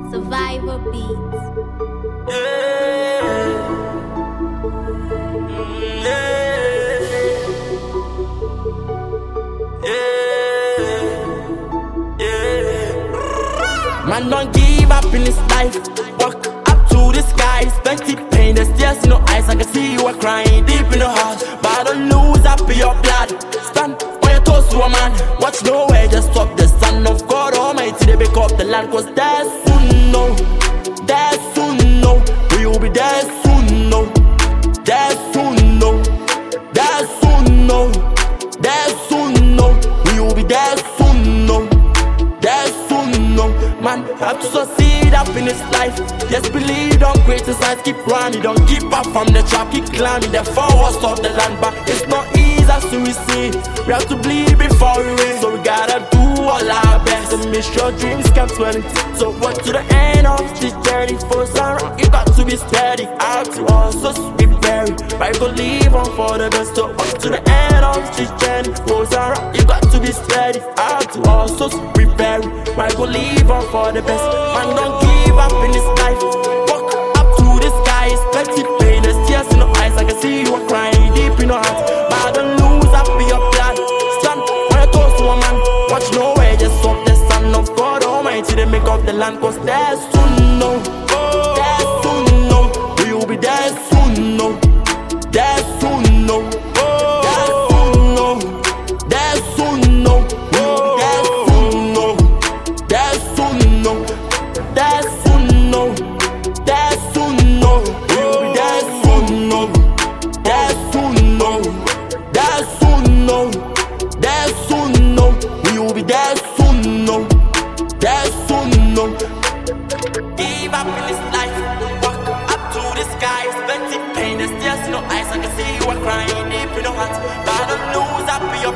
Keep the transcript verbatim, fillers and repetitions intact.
Survivor Beats. Yeah. Yeah. Yeah. Yeah. Man, don't give up in this life. Walk up to the sky. Plenty pain, there's tears in your eyes. I can see you are crying deep in your heart, but don't lose up in your blood. Stand on your toes, woman. Watch nowhere, just stop the Son of God Almighty. They pick up the land, cause there's soon, no. There's soon, no. We will be there soon, no. There's soon, no. There's soon, no. There's soon, no. We will be there soon, no. There's soon, no. Man, have to succeed up in this life. Just believe, don't criticize, keep running. Don't keep up from the trap, keep climbing the forwards of the land. But it's not easy as we see. We have to bleed before we win, so we gotta do all our best and make sure dreams come to an end. So what to the end of this journey? For some, you got to be steady. I have to also be very right, go leave on for the best. So up to the end of this journey? For some, you got to be steady. I have to also be very right, go leave on for the best. Man, don't give up in this life. Walk up to the sky. It's plenty pain, there's tears in your eyes. I can see you are crying deep in your heart, but don't lose up in your blood. Stand on your toes, woman. Watch nowhere, just stop the Son of God Almighty. They make up the land, cause there's soon, no. There's soon, no. We will be there soon, no. There's soon, no. There's soon, no. There's soon, no. We will be there soon, no. There's soon, no. There's soon, no. There's soon, no. We will be there soon, no. There's soon, no. There's soon, no. There's soon, no. We will be there soon, no. There's soon, no. Give up in this life. Walk up to the sky. It's plenty pain, there's tears in your eyes. I can see you are crying deep in your heart, but don't lose up in your